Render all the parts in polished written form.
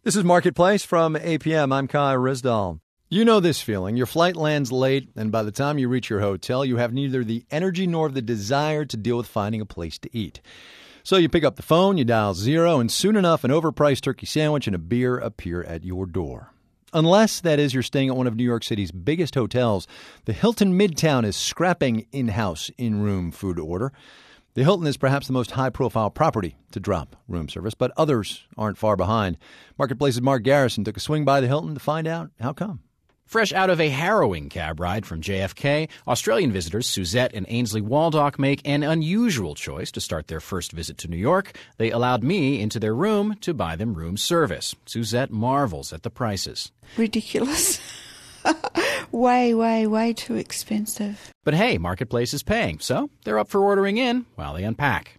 This is Marketplace from APM. I'm Kai Rizdal. You know this feeling. Your flight lands late, and by the time you reach your hotel, you have neither the energy nor the desire to deal with finding a place to eat. So you pick up the phone, you dial 0, and soon enough, an overpriced turkey sandwich and a beer appear at your door. Unless, that is, you're staying at one of New York City's biggest hotels, the Hilton Midtown is scrapping in-house, in-room food order. The Hilton is perhaps the most high-profile property to drop room service, but others aren't far behind. Marketplace's Mark Garrison took a swing by the Hilton to find out how come. Fresh out of a harrowing cab ride from JFK, Australian visitors Suzette and Ainsley Waldock make an unusual choice to start their first visit to New York. They allowed me into their room to buy them room service. Suzette marvels at the prices. Ridiculous. Way too expensive. But hey, Marketplace is paying, so they're up for ordering in while they unpack.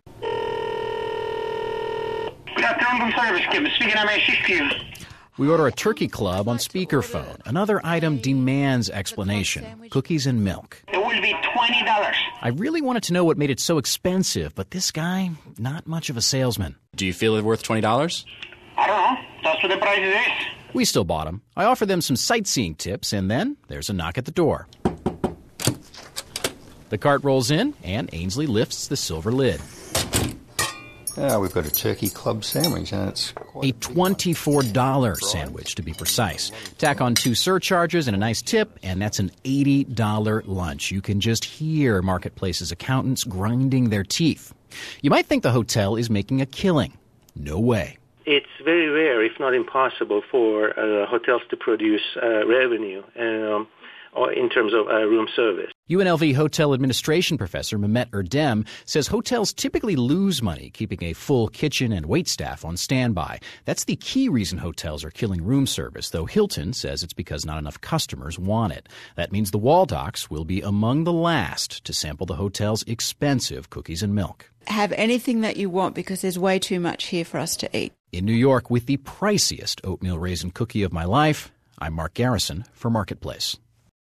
Good afternoon, room service. Speaking, I may assist you. We order a turkey club on speakerphone. Another item demands explanation. Cookies and milk. It will be $20. I really wanted to know what made it so expensive, but this guy, not much of a salesman. Do you feel it worth $20? I don't know. That's what the price is. We still bought him. I offer them some sightseeing tips, and then there's a knock at the door. The cart rolls in, and Ainsley lifts the silver lid. We've got a turkey club sandwich, and it's a $24 sandwich, to be precise. Tack on 2 surcharges and a nice tip, and that's an $80 lunch. You can just hear Marketplace's accountants grinding their teeth. You might think the hotel is making a killing. No way. It's very rare, if not impossible, for hotels to produce revenue or in terms of room service. UNLV Hotel Administration Professor Mehmet Erdem says hotels typically lose money keeping a full kitchen and waitstaff on standby. That's the key reason hotels are killing room service, though Hilton says it's because not enough customers want it. That means the Waldocks will be among the last to sample the hotel's expensive cookies and milk. Have anything that you want because there's way too much here for us to eat. In New York with the priciest oatmeal raisin cookie of my life, I'm Mark Garrison for Marketplace.